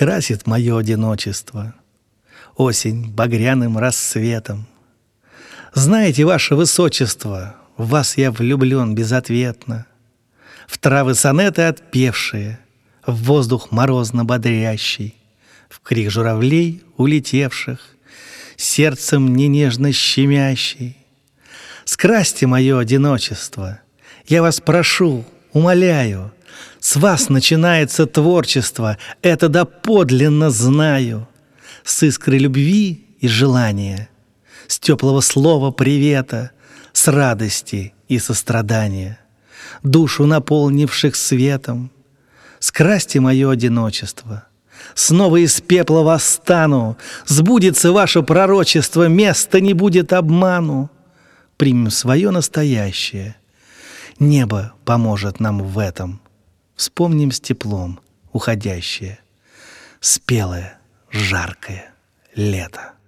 скрасит мое одиночество осень багряным рассветом. Знаете, ваше высочество, в вас я влюблен безответно, в травы сонеты отпевшие, в воздух морозно бодрящий, в крик журавлей улетевших, сердцем не нежно щемящий. Скрасьте мое одиночество, я вас прошу, умоляю, с вас начинается творчество, это доподлинно знаю. С искры любви и желания, с теплого слова привета, с радости и сострадания, душу наполнивших светом. Скрасьте мое одиночество, снова из пепла восстану, сбудется ваше пророчество, места не будет обману. Примем свое настоящее, небо поможет нам в этом. Вспомним с теплом уходящее, спелое, жаркое лето.